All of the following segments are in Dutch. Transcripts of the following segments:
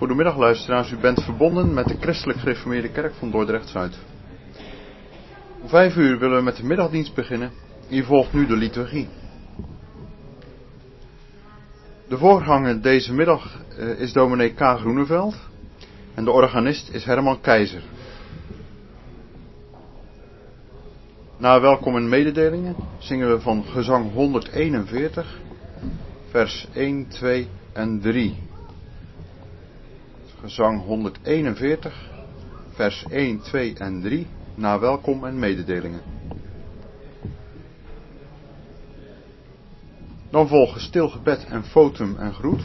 Goedemiddag luisteraars, u bent verbonden met de Christelijk Gereformeerde Kerk van Dordrecht-Zuid. Om 5 uur willen we met de middagdienst beginnen. Hier volgt nu de liturgie. De voorganger deze middag is dominee K. Groeneveld en de organist is Herman Keizer. Na welkom en mededelingen zingen we van gezang 141, vers 1, 2 en 3. Gezang 141, vers 1, 2 en 3, na welkom en mededelingen. Dan volgen stil gebed en fotum en groet.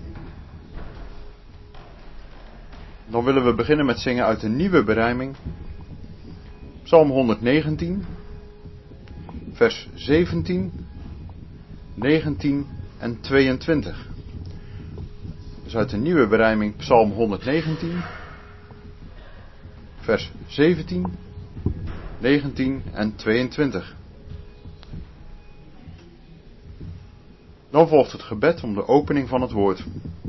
Dan willen we beginnen met zingen uit de nieuwe berijming. Psalm 119, vers 17, 19 en 22. Dus uit de nieuwe berijming Psalm 119, vers 17, 19 en 22. Dan volgt het gebed om de opening van het woord.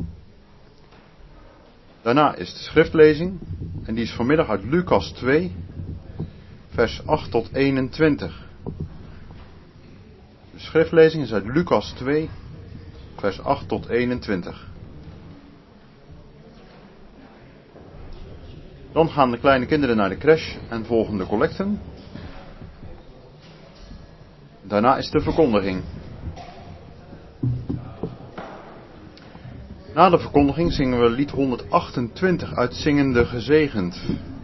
Daarna is de schriftlezing en die is vanmiddag uit Lucas 2, vers 8 tot 21. De schriftlezing is uit Lucas 2, vers 8 tot 21. Dan gaan de kleine kinderen naar de crash en volgen de collecten. Daarna is de verkondiging. Na de verkondiging zingen we lied 128 uit Zingende Gezegend.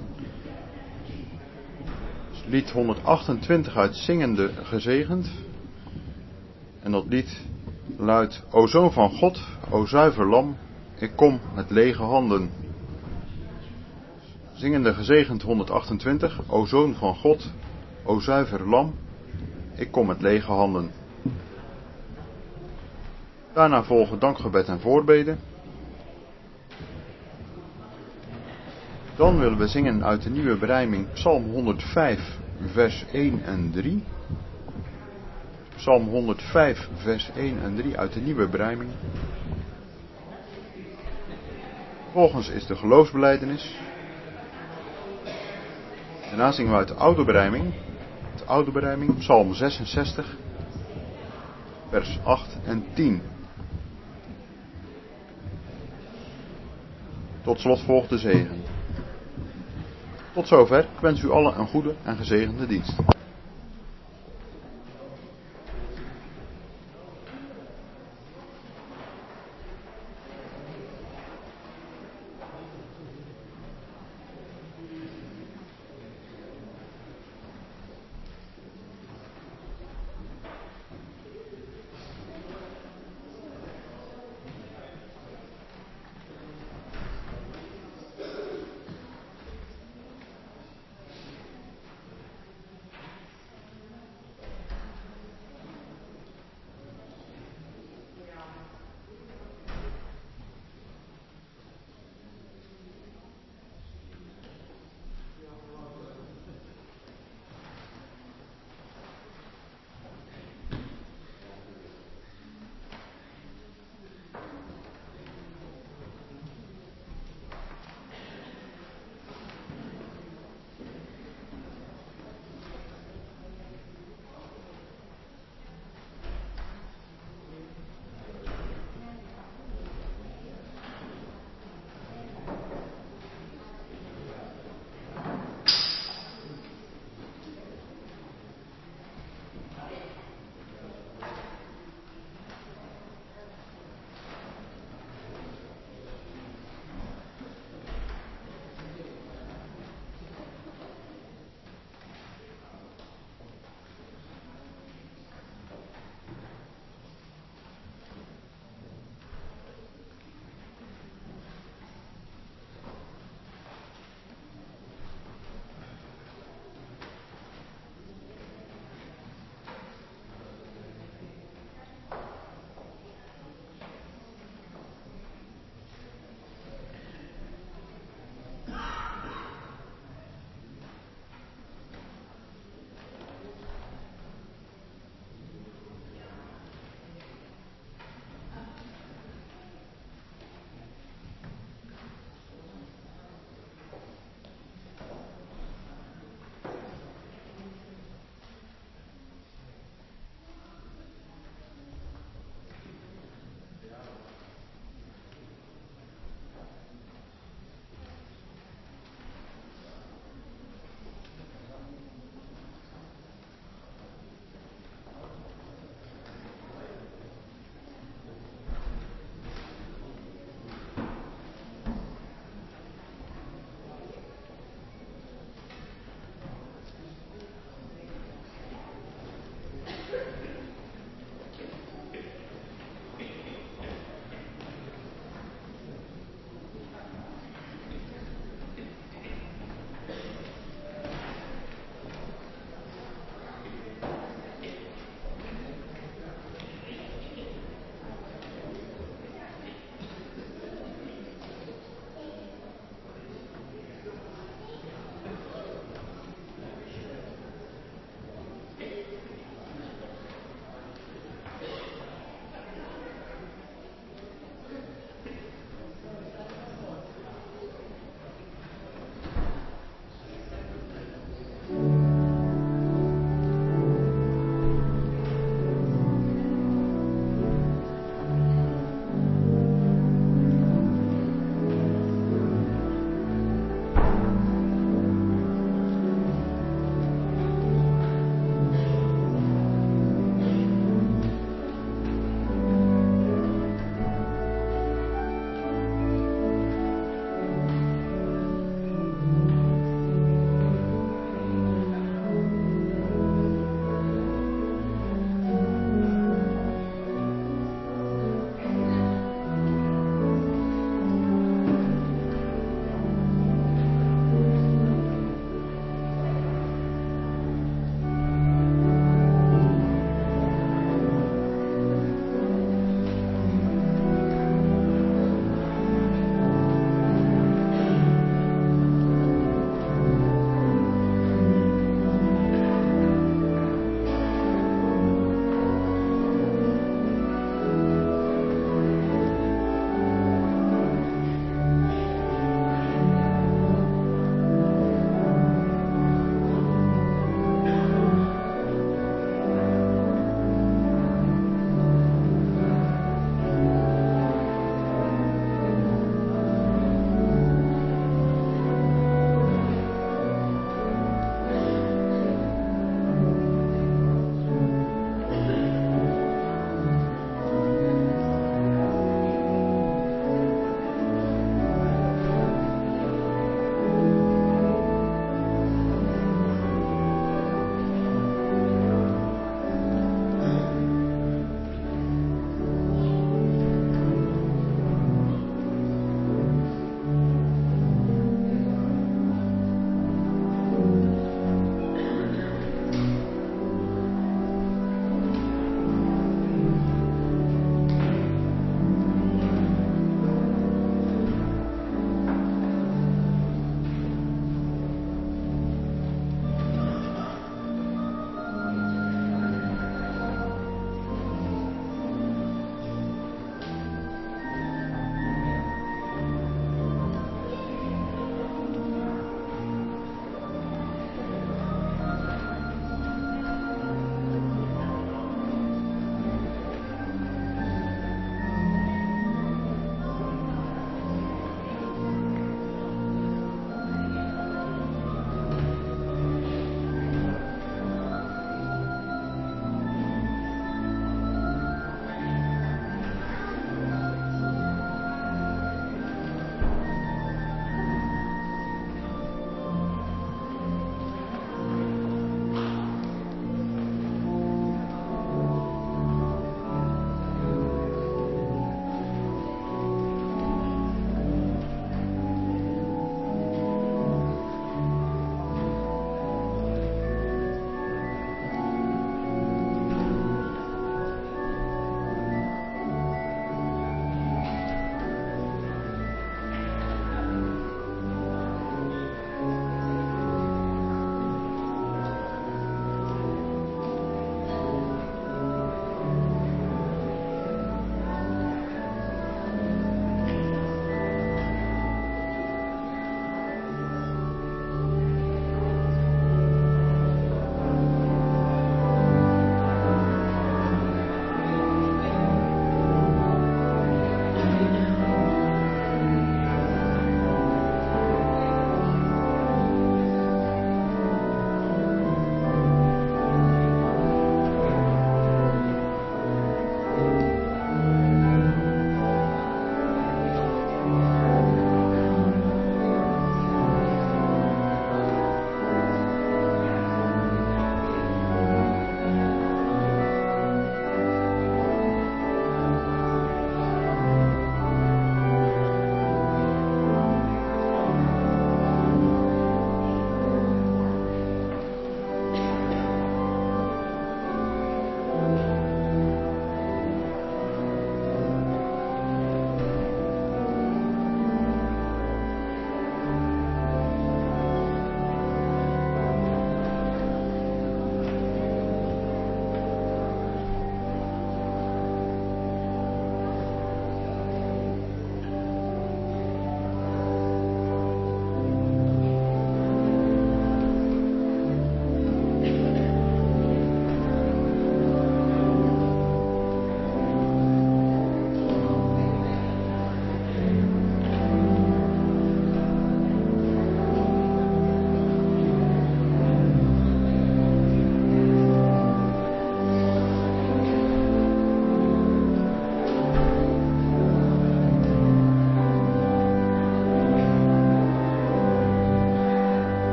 Dus lied 128 uit Zingende Gezegend. En dat lied luidt: O Zoon van God, o zuiver lam, ik kom met lege handen. Zingende Gezegend 128, O Zoon van God, o zuiver lam, ik kom met lege handen. Daarna volgen dankgebed en voorbeden. Dan willen we zingen uit de nieuwe berijming Psalm 105, vers 1 en 3. Psalm 105, vers 1 en 3 uit de nieuwe berijming. Vervolgens is de geloofsbelijdenis. Daarna zingen we uit de oude berijming. De oude berijming, Psalm 66, vers 8 en 10. Tot slot volgt de zegen. Tot zover, ik wens u allen een goede en gezegende dienst.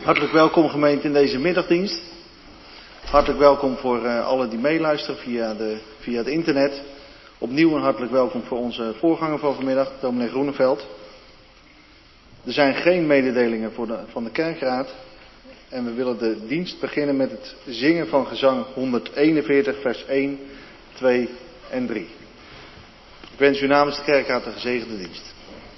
Hartelijk welkom gemeente in deze middagdienst. Hartelijk welkom voor allen die meeluisteren via het internet. Opnieuw een hartelijk welkom voor onze voorganger van vanmiddag, dominee Groeneveld. Er zijn geen mededelingen van de kerkraad. En we willen de dienst beginnen met het zingen van gezang 141 vers 1, 2 en 3. Ik wens u namens de kerkraad een gezegende dienst.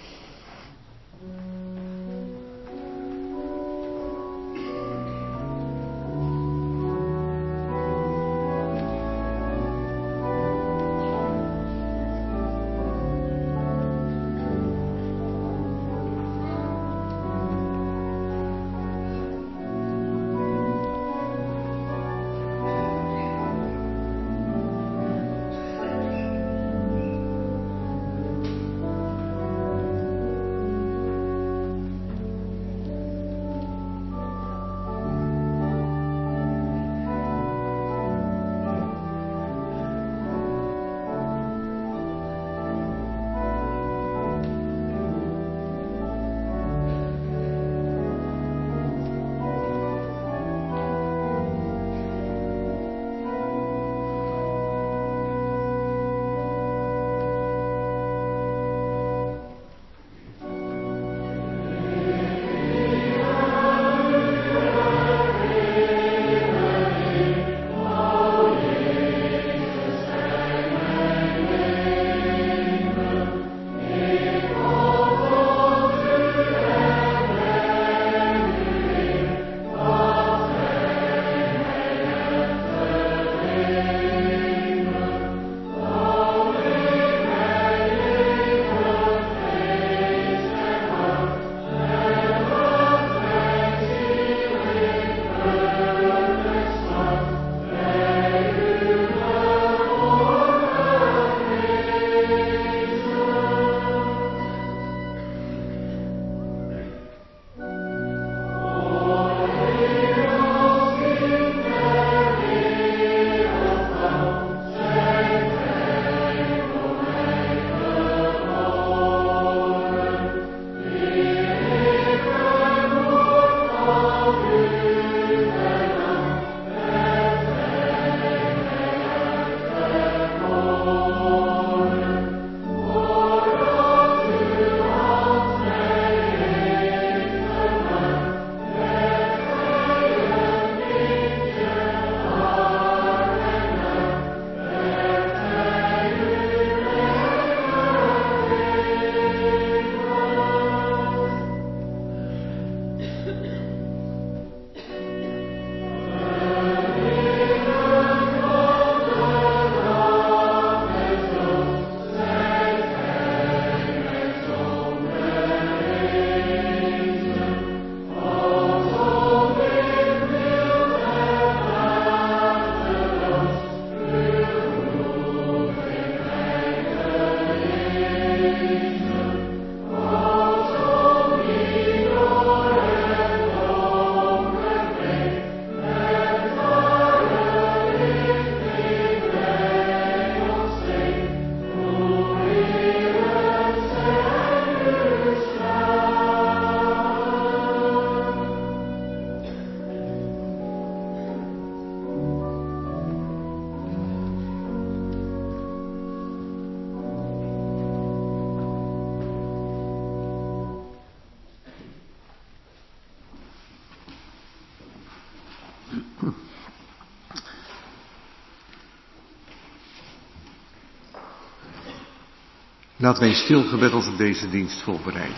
Laten wij in stil gebed ons op deze dienst voorbereiden.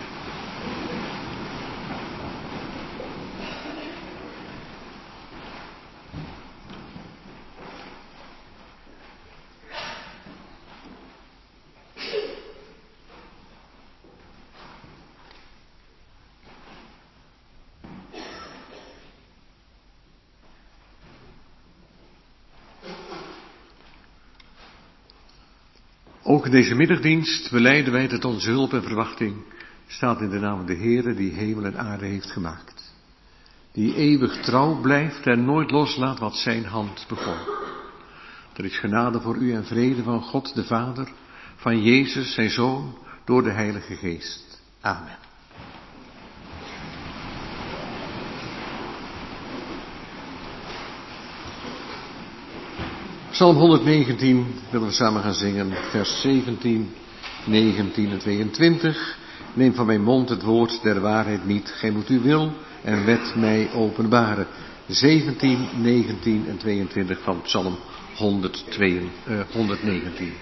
Ook in deze middagdienst belijden wij dat onze hulp en verwachting staat in de naam van de Heere die hemel en aarde heeft gemaakt. Die eeuwig trouw blijft en nooit loslaat wat zijn hand begon. Er is genade voor u en vrede van God de Vader, van Jezus zijn Zoon, door de Heilige Geest. Amen. Psalm 119 willen we samen gaan zingen, vers 17, 19 en 22. Neem van mijn mond het woord der waarheid niet. Gij moet uw wil en wet mij openbaren. 17, 19 en 22 van Psalm 119.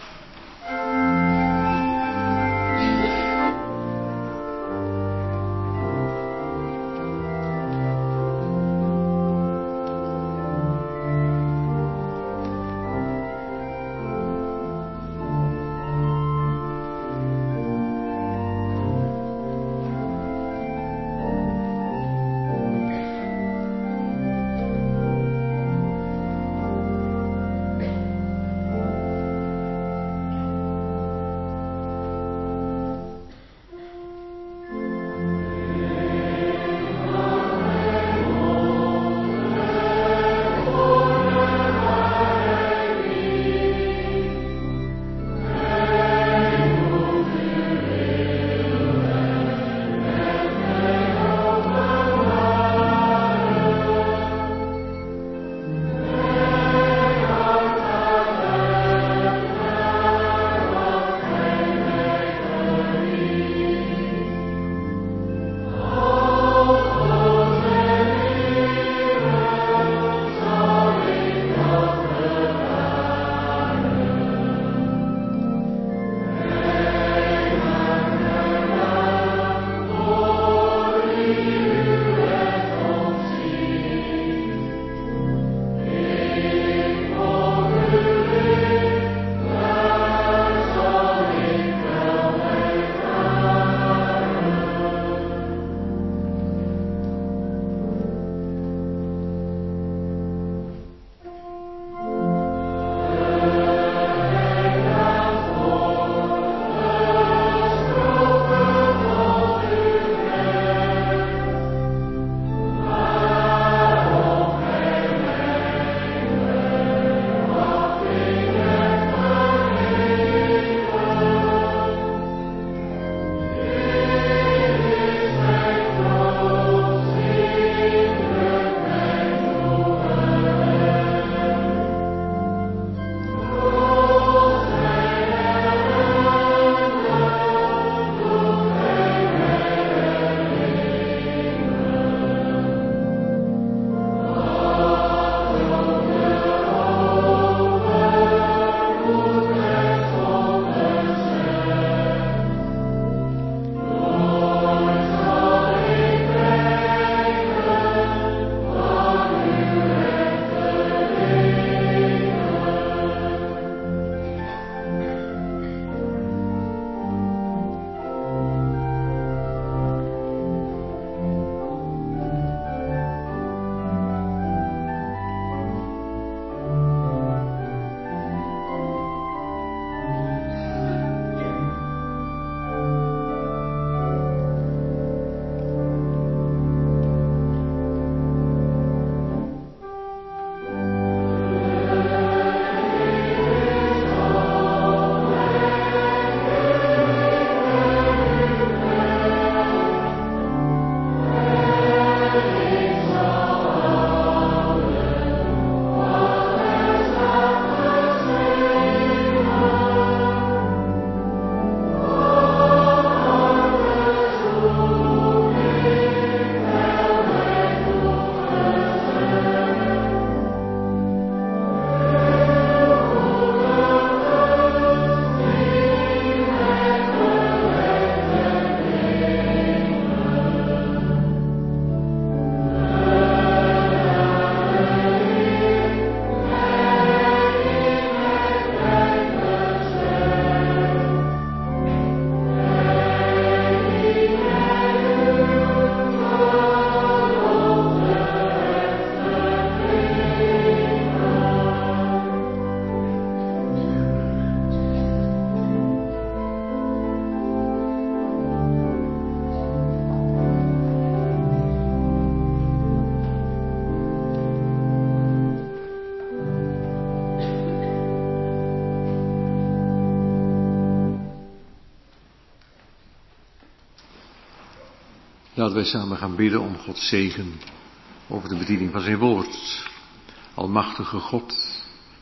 Laten wij samen gaan bidden om Gods zegen over de bediening van zijn woord. Almachtige God,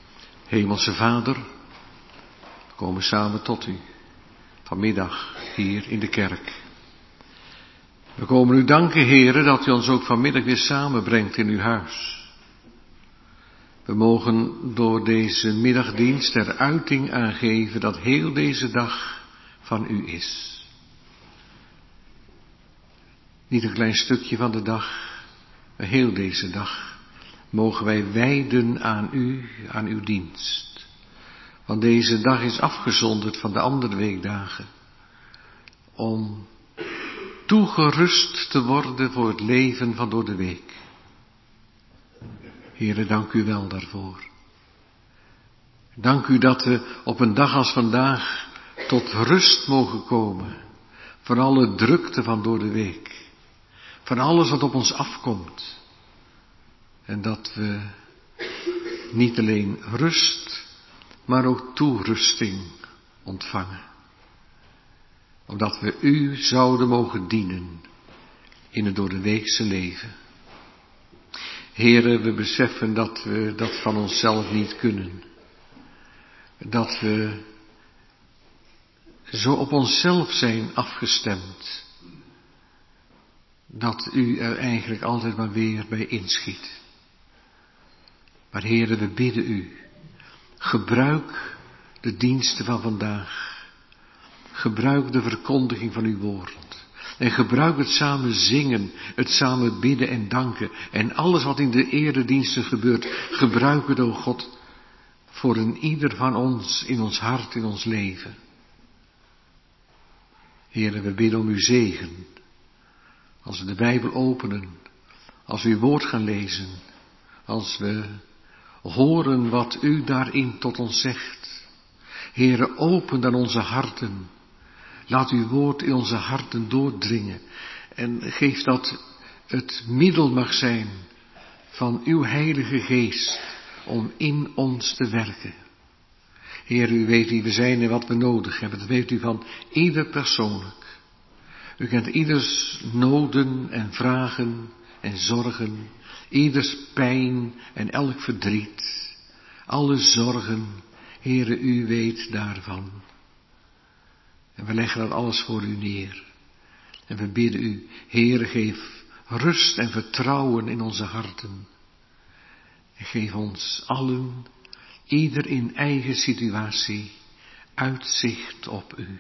Hemelse Vader, we komen samen tot u, vanmiddag hier in de kerk. We komen u danken, Heere, dat u ons ook vanmiddag weer samenbrengt in uw huis. We mogen door deze middagdienst er uiting aan geven dat heel deze dag van u is. Niet een klein stukje van de dag, maar heel deze dag mogen wij wijden aan u, aan uw dienst. Want deze dag is afgezonderd van de andere weekdagen, om toegerust te worden voor het leven van door de week. Heere, dank u wel daarvoor. Dank u dat we op een dag als vandaag tot rust mogen komen van alle drukte van door de week. Van alles wat op ons afkomt. En dat we niet alleen rust, maar ook toerusting ontvangen. Omdat we u zouden mogen dienen in het door de weekse leven. Heere, we beseffen dat we dat van onszelf niet kunnen. Dat we zo op onszelf zijn afgestemd. Dat u er eigenlijk altijd maar weer bij inschiet. Maar Heere, we bidden u, gebruik de diensten van vandaag. Gebruik de verkondiging van uw woord. En gebruik het samen zingen, het samen bidden en danken. En alles wat in de erediensten gebeurt, gebruik het, o God, voor een ieder van ons, in ons hart, in ons leven. Heere, we bidden om uw zegen. Als we de Bijbel openen, als we uw woord gaan lezen, als we horen wat u daarin tot ons zegt. Heere, open dan onze harten. Laat uw woord in onze harten doordringen. En geef dat het middel mag zijn van uw Heilige Geest om in ons te werken. Heer, u weet wie we zijn en wat we nodig hebben. Dat weet u van ieder persoonlijk. U kent ieders noden en vragen en zorgen. Ieders pijn en elk verdriet. Alle zorgen. Heere, u weet daarvan. En we leggen dat alles voor u neer. En we bidden u, Heere, geef rust en vertrouwen in onze harten. En geef ons allen, ieder in eigen situatie, uitzicht op u.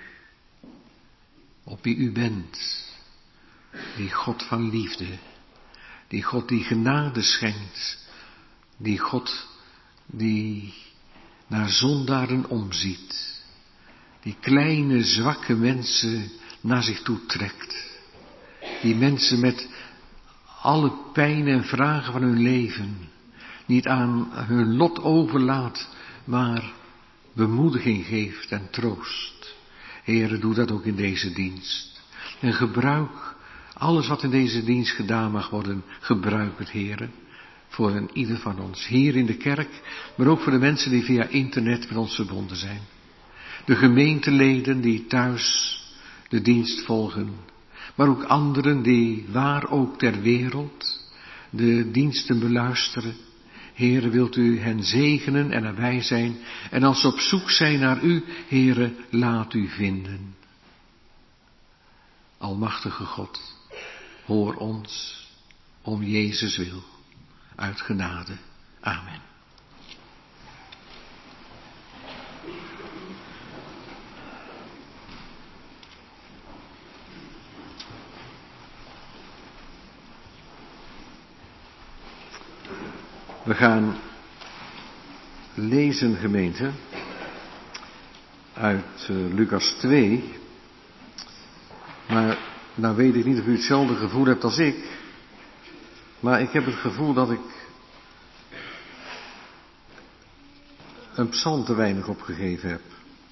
Op wie u bent. Die God van liefde. Die God die genade schenkt. Die God die naar zondaren omziet. Die kleine, zwakke mensen naar zich toe trekt. Die mensen met alle pijn en vragen van hun leven niet aan hun lot overlaat, maar bemoediging geeft en troost. Heere, doe dat ook in deze dienst. En gebruik alles wat in deze dienst gedaan mag worden, gebruik het, Heere, voor een ieder van ons. Hier in de kerk, maar ook voor de mensen die via internet met ons verbonden zijn. De gemeenteleden die thuis de dienst volgen. Maar ook anderen die waar ook ter wereld de diensten beluisteren. Heere, wilt u hen zegenen en erbij zijn. En als ze op zoek zijn naar u, Heere, laat u vinden. Almachtige God, hoor ons om Jezus wil. Uit genade. Amen. We gaan lezen, gemeente, uit Lucas 2. Maar nou weet ik niet of u hetzelfde gevoel hebt als ik. Maar ik heb het gevoel dat ik een psalm te weinig opgegeven heb.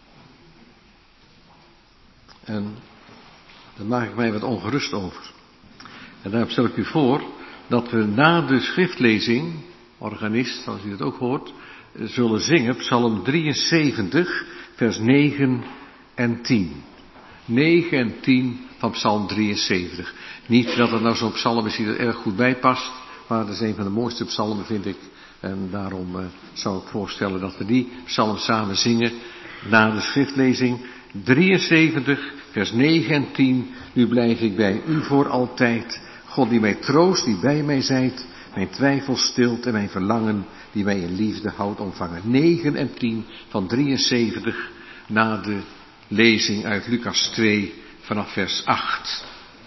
En daar maak ik mij wat ongerust over. En daarom stel ik u voor dat we na de schriftlezing, organist, zoals u het ook hoort, zullen zingen Psalm 73, vers 9 en 10. 9 en 10 van Psalm 73. Niet dat het nou zo'n psalm is die er erg goed bij past, maar het is een van de mooiste psalmen, vind ik, En daarom zou ik voorstellen dat we die psalm samen zingen na de schriftlezing 73, vers 9 en 10. Nu blijf ik bij u voor altijd. God die mij troost, die bij mij zijt, mijn twijfel stilt en mijn verlangen, die mij in liefde houdt ontvangen. 9 en 10 van 73 na de lezing uit Lucas 2 vanaf vers 8.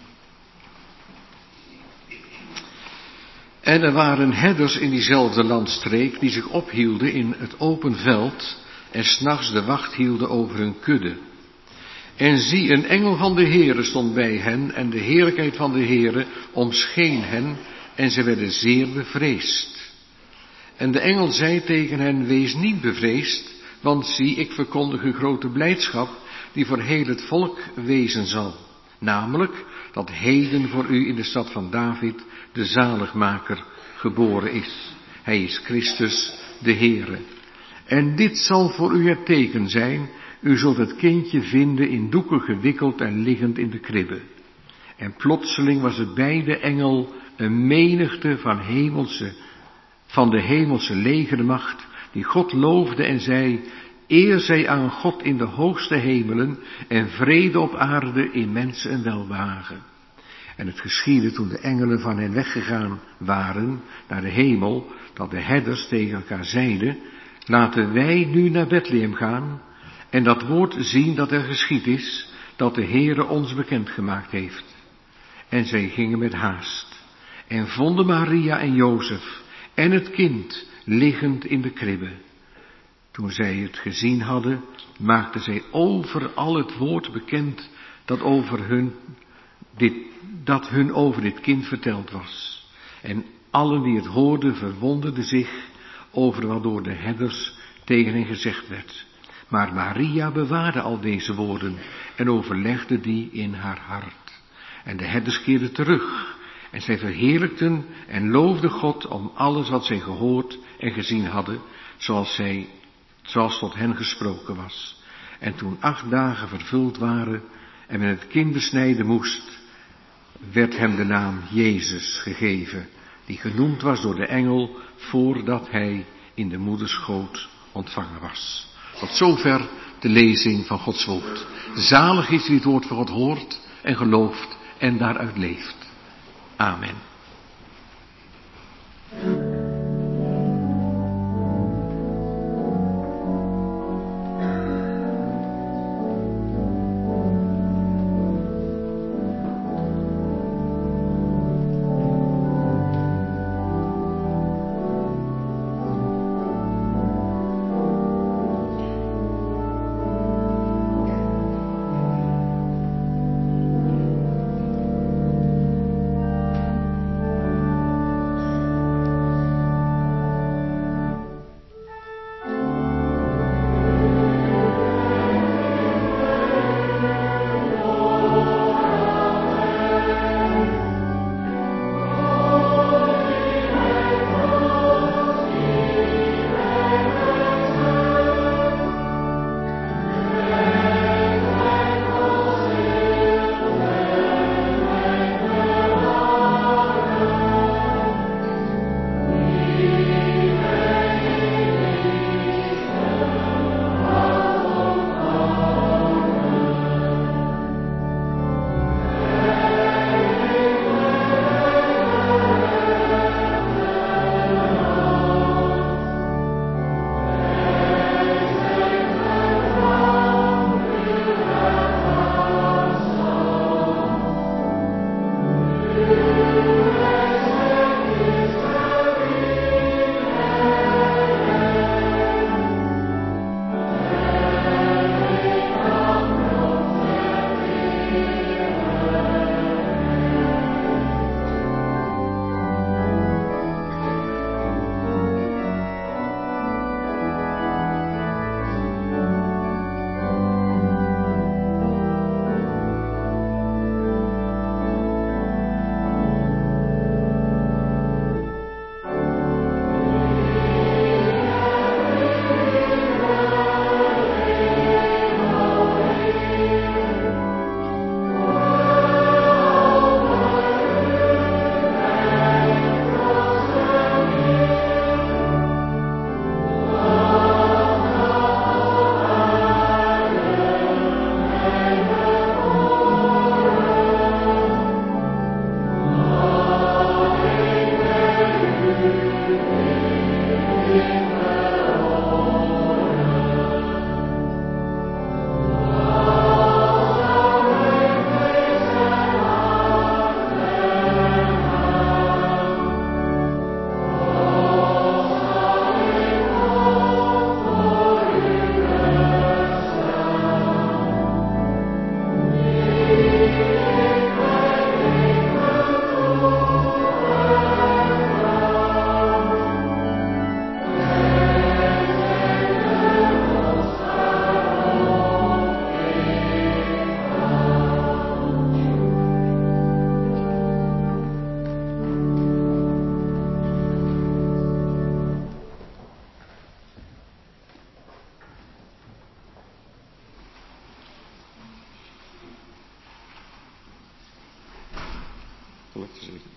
En er waren herders in diezelfde landstreek die zich ophielden in het open veld en 's nachts de wacht hielden over hun kudde. En zie, een engel van de Heere stond bij hen en de heerlijkheid van de Heere omscheen hen en ze werden zeer bevreesd. En de engel zei tegen hen, wees niet bevreesd, want zie, ik verkondig u grote blijdschap die voor heel het volk wezen zal. Namelijk dat heden voor u in de stad van David de zaligmaker geboren is. Hij is Christus de Heere. En dit zal voor u het teken zijn, u zult het kindje vinden in doeken gewikkeld en liggend in de kribbe. En plotseling was het bij de engel een menigte van de hemelse legermacht, die God loofde en zei, eer zij aan God in de hoogste hemelen en vrede op aarde in mensen en welbehagen. En het geschiedde toen de engelen van hen weggegaan waren naar de hemel, dat de herders tegen elkaar zeiden, laten wij nu naar Bethlehem gaan en dat woord zien dat er geschied is, dat de Heere ons bekendgemaakt heeft. En zij gingen met haast en vonden Maria en Jozef en het kind liggend in de kribbe. Toen zij het gezien hadden, maakten zij overal het woord bekend dat hun over dit kind verteld was. En allen die het hoorden verwonderden zich over wat door de herders tegen hen gezegd werd. Maar Maria bewaarde al deze woorden en overlegde die in haar hart. En de herders keerden terug en zij verheerlijkten en loofden God om alles wat zij gehoord en gezien hadden, zoals tot hen gesproken was. En toen 8 dagen vervuld waren en men het kind besnijden moest, werd hem de naam Jezus gegeven, die genoemd was door de engel voordat hij in de moederschoot ontvangen was. Tot zover de lezing van Gods woord. Zalig is wie het woord van God hoort en gelooft en daaruit leeft. Amen. heerlijk te zingen.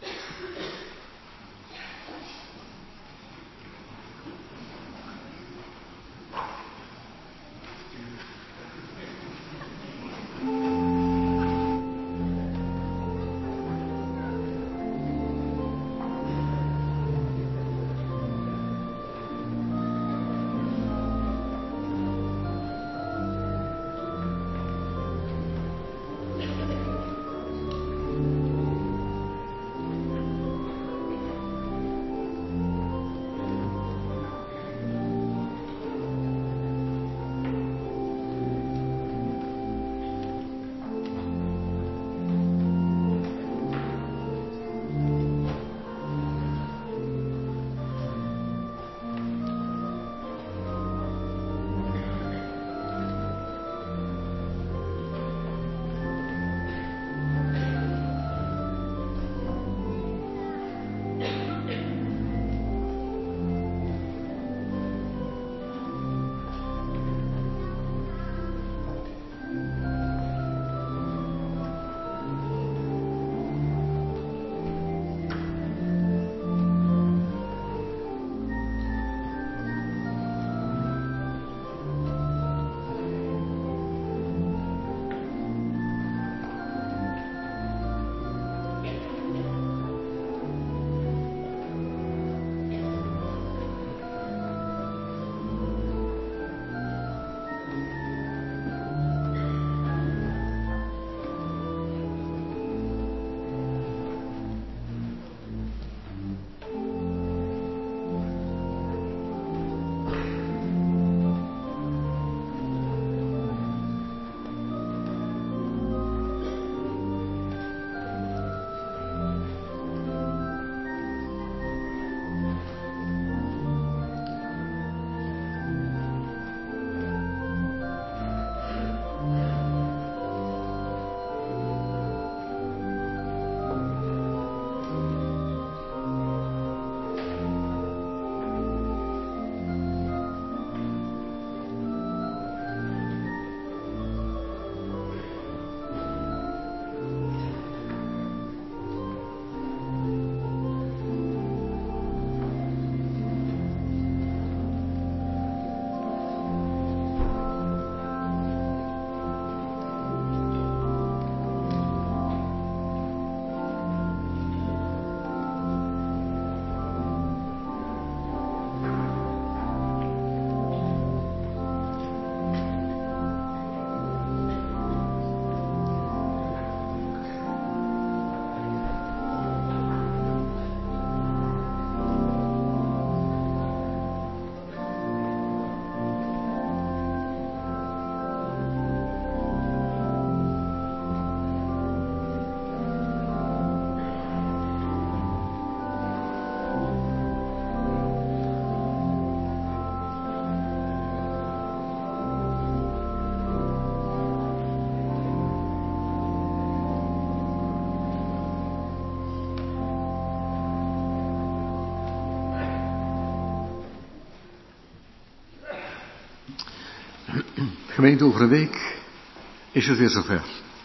Gemeente, over een week is het weer zover.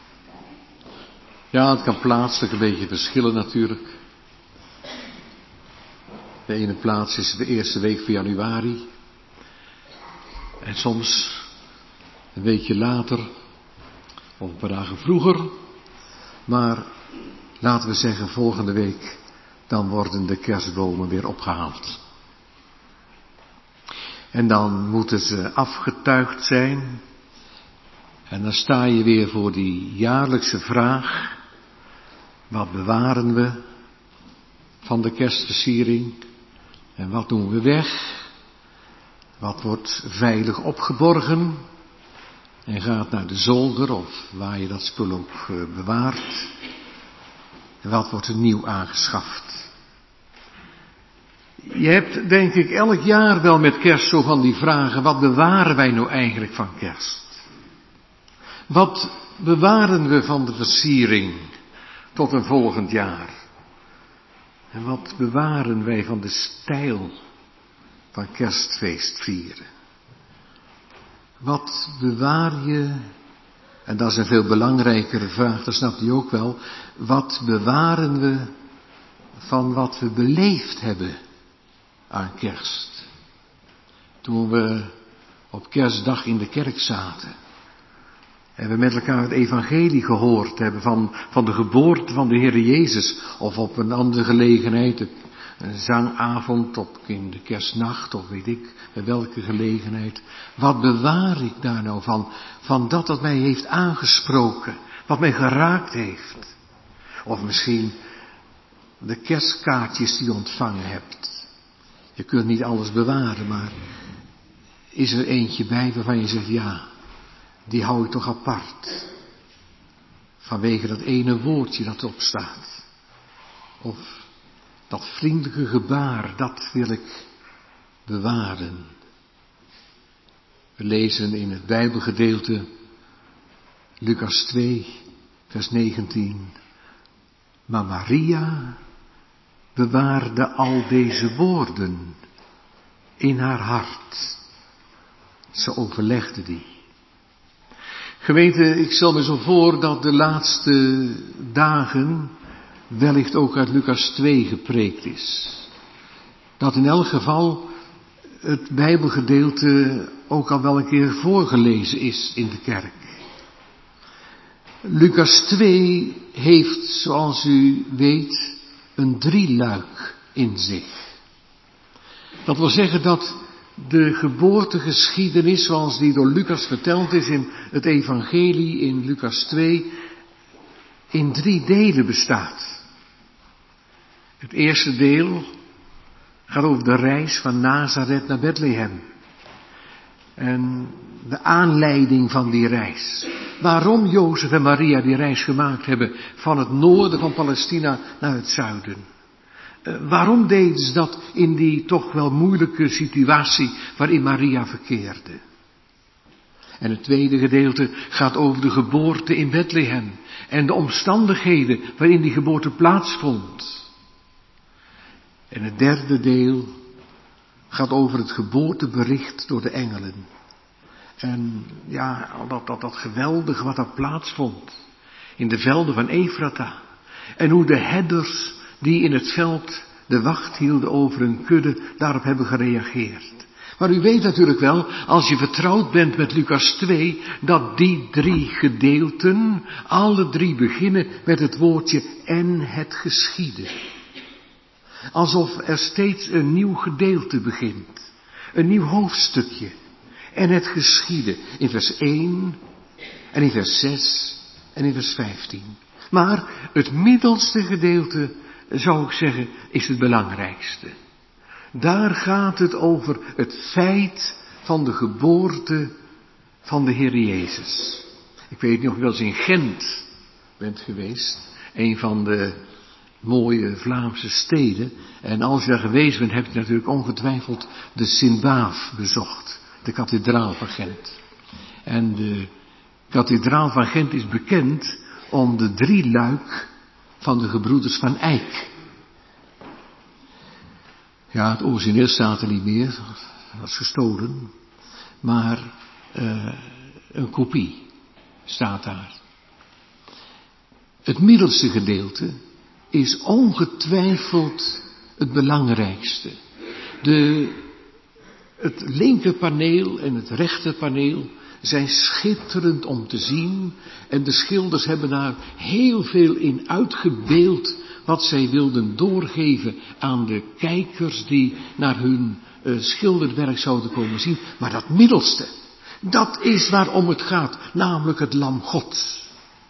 Ja, het kan plaatselijk een beetje verschillen natuurlijk. De ene plaats is de eerste week van januari. En soms een weekje later, of een paar dagen vroeger. Maar laten we zeggen volgende week, dan worden de kerstbomen weer opgehaald. En dan moeten ze afgetuigd zijn. En dan sta je weer voor die jaarlijkse vraag. Wat bewaren we van de kerstversiering? En wat doen we weg? Wat wordt veilig opgeborgen? En gaat naar de zolder of waar je dat spul ook bewaart? En wat wordt er nieuw aangeschaft? Je hebt denk ik elk jaar wel met kerst zo van die vragen, wat bewaren wij nou eigenlijk van kerst? Wat bewaren we van de versiering tot een volgend jaar? En wat bewaren wij van de stijl van kerstfeest vieren? Wat bewaar je En dat is een veel belangrijkere vraag, dat snapt u ook wel. Wat bewaren we van wat we beleefd hebben aan kerst? Toen we op kerstdag in de kerk zaten. En we met elkaar het evangelie gehoord hebben van de geboorte van de Heer Jezus. Of op een andere gelegenheid, een zangavond in de kerstnacht, of weet ik bij welke gelegenheid. Wat bewaar ik daar nou van? Van dat wat mij heeft aangesproken, wat mij geraakt heeft. Of misschien de kerstkaartjes die je ontvangen hebt. Je kunt niet alles bewaren, maar is er eentje bij waarvan je zegt, ja, die hou ik toch apart. Vanwege dat ene woordje dat erop staat. Of dat vriendelijke gebaar, dat wil ik bewaren. We lezen in het Bijbelgedeelte Lucas 2, vers 19. Maar Maria bewaarde al deze woorden in haar hart. Ze overlegde die. Gemeente, ik stel me zo voor dat de laatste dagen wellicht ook uit Lucas 2 gepreekt is. Dat in elk geval het Bijbelgedeelte ook al wel een keer voorgelezen is in de kerk. Lucas 2 heeft, zoals u weet, een drieluik in zich. Dat wil zeggen dat de geboortegeschiedenis, zoals die door Lucas verteld is in het evangelie in Lucas 2, in 3 delen bestaat. Het eerste deel gaat over de reis van Nazareth naar Bethlehem. En de aanleiding van die reis. Waarom Jozef en Maria die reis gemaakt hebben van het noorden van Palestina naar het zuiden. Waarom deden ze dat in die toch wel moeilijke situatie waarin Maria verkeerde? En het tweede gedeelte gaat over de geboorte in Bethlehem en de omstandigheden waarin die geboorte plaatsvond. En het derde deel gaat over het geboortebericht door de engelen. En ja, dat geweldige wat er plaatsvond in de velden van Efrata. En hoe de herders die in het veld de wacht hielden over hun kudde daarop hebben gereageerd. Maar u weet natuurlijk wel, als je vertrouwd bent met Lucas 2, dat die 3 gedeelten, alle 3 beginnen met het woordje en het geschiedde. Alsof er steeds een nieuw gedeelte begint. Een nieuw hoofdstukje. En het geschiedde in vers 1 en in vers 6 en in vers 15. Maar het middelste gedeelte, zou ik zeggen, is het belangrijkste. Daar gaat het over het feit van de geboorte van de Heer Jezus. Ik weet niet of u wel eens in Gent bent geweest. Een van de mooie Vlaamse steden. En als je daar geweest bent, heb je natuurlijk ongetwijfeld de Sint-Baaf bezocht. De kathedraal van Gent. En de kathedraal van Gent is bekend om de drieluik van de gebroeders van Eyck. Ja, het origineel staat er niet meer, dat is gestolen. Maar een kopie staat daar. Het middelste gedeelte is ongetwijfeld het belangrijkste. Het linkerpaneel en het rechterpaneel zijn schitterend om te zien. En de schilders hebben daar heel veel in uitgebeeld wat zij wilden doorgeven aan de kijkers die naar hun schilderwerk zouden komen zien. Maar dat middelste, dat is waarom het gaat, namelijk het Lam Gods.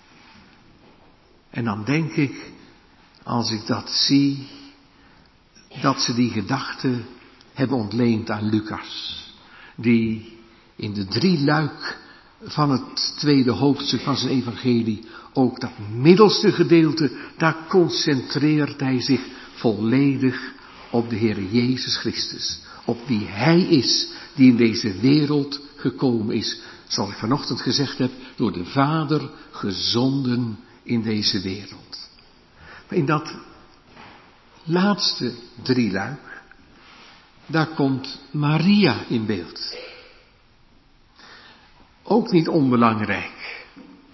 En dan denk ik, als ik dat zie, dat ze die gedachte hebben ontleend aan Lucas. Die in de drieluik van het tweede hoofdstuk van zijn evangelie, ook dat middelste gedeelte, daar concentreert hij zich volledig op de Heer Jezus Christus. Op wie Hij is, die in deze wereld gekomen is. Zoals ik vanochtend gezegd heb, door de Vader gezonden in deze wereld. Maar in dat laatste drieluik, daar komt Maria in beeld. Ook niet onbelangrijk.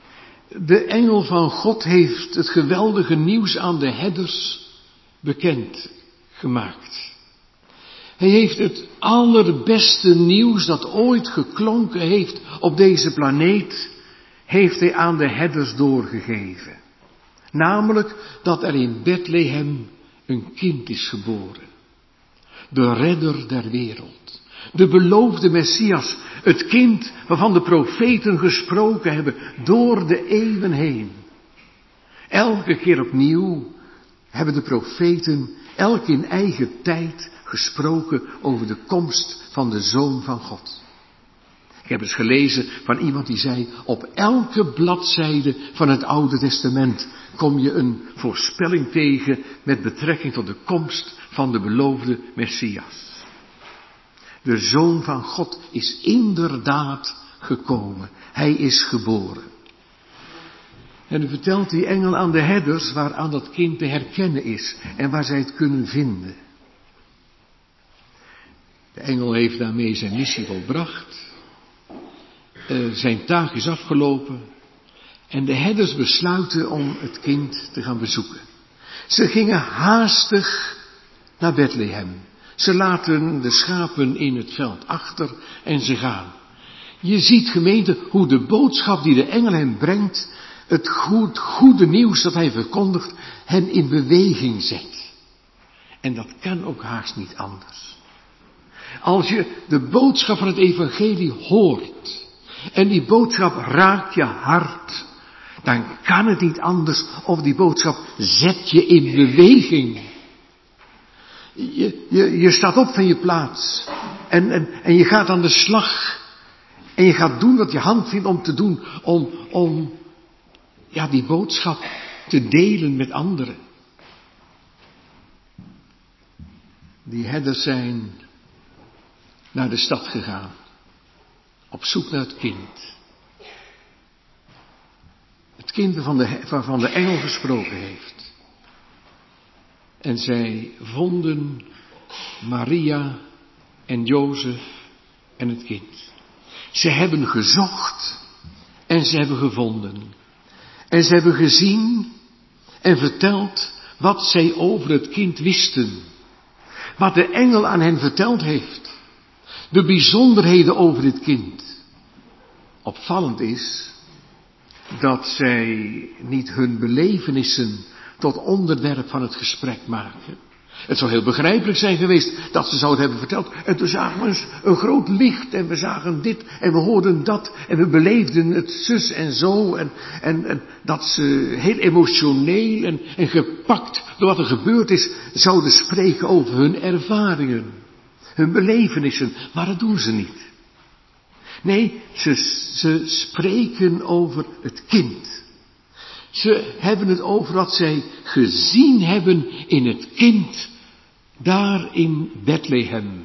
De engel van God heeft het geweldige nieuws aan de herders bekend gemaakt. Hij heeft het allerbeste nieuws dat ooit geklonken heeft op deze planeet, heeft hij aan de herders doorgegeven. Namelijk dat er in Bethlehem een kind is geboren. De redder der wereld. De beloofde Messias. Het kind waarvan de profeten gesproken hebben door de eeuwen heen. Elke keer opnieuw hebben de profeten, elk in eigen tijd, gesproken over de komst van de Zoon van God. Ik heb eens gelezen van iemand die zei, op elke bladzijde van het Oude Testament kom je een voorspelling tegen met betrekking tot de komst van de beloofde Messias. De Zoon van God is inderdaad gekomen. Hij is geboren. En u vertelt die engel aan de herders waaraan dat kind te herkennen is en waar zij het kunnen vinden. De engel heeft daarmee zijn missie volbracht. Zijn taak is afgelopen. En de herders besluiten om het kind te gaan bezoeken. Ze gingen haastig naar Bethlehem. Ze laten de schapen in het veld achter en ze gaan. Je ziet, gemeente, hoe de boodschap die de engel hen brengt, het goede nieuws dat hij verkondigt, hen in beweging zet. En dat kan ook haast niet anders. Als je de boodschap van het evangelie hoort en die boodschap raakt je hart, dan kan het niet anders of die boodschap zet je in beweging. Je staat op van je plaats en je gaat aan de slag en je gaat doen wat je hand vindt om te doen, om die boodschap te delen met anderen. Die herders zijn naar de stad gegaan, op zoek naar het kind. Het kind waarvan de engel gesproken heeft. En zij vonden Maria en Jozef en het kind. Ze hebben gezocht en ze hebben gevonden. En ze hebben gezien en verteld wat zij over het kind wisten. Wat de engel aan hen verteld heeft. De bijzonderheden over dit kind. Opvallend is dat zij niet hun belevenissen tot onderwerp van het gesprek maken. Het zou heel begrijpelijk zijn geweest dat ze zouden hebben verteld. En toen zagen we eens een groot licht en we zagen dit en we hoorden dat en we beleefden het zus en zo. En dat ze heel emotioneel en gepakt door wat er gebeurd is zouden spreken over hun ervaringen. Hun belevenissen, maar dat doen ze niet. Nee, ze spreken over het kind. Ze hebben het over wat zij gezien hebben in het kind daar in Bethlehem.